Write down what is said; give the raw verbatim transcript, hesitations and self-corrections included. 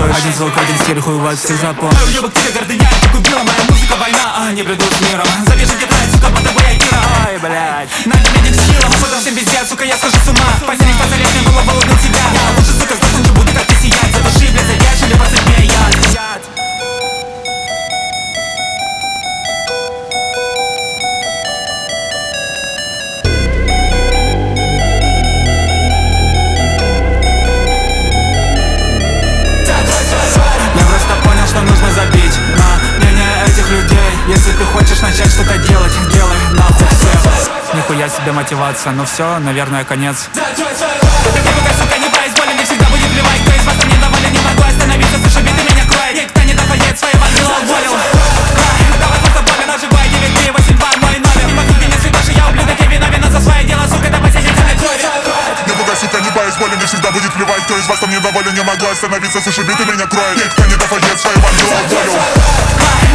стоишь. Один звук, один стиль, хуй вас всех запомнишь. Мой уебок тебе гордыня, как убила моя музыка, война. А не приду с миром, запиши тетрадь, сука, под тобой я Кира. Ой, блядь, надо видеть силу, а потом всем пиздец, сука, я схожу с ума. Посидеть позарез, мне голову убил тебя. Я лучше, сука, сдохнуть, буду как ты сиять. Задуши, блядь, забьешь или по судьбе яд. Нужно забить на мнение этих людей. Если ты хочешь начать что-то делать, делай нахуй все. Нихуя себе мотивация, но все, наверное, конец. Я пока, сука, не боюсь, боли, мне всегда будет плевать. Кто из вас мне доволен, не могу остановиться. Слышу, биты меня кроет. Никто не доходит, своего ангела уволил. Давай просто боли, наживай, девять три восемь два ноль ноль. Не могу меня святоши, я ублюдок и виновен за свое дело, сука, до последней капли крови. Я пока, сука, не боюсь, боли, мне всегда будет плевать. Кто из вас там недоволен, не могу остановиться. Слышу, биты меня кроет. Никто не доходит, своего ангела уволил.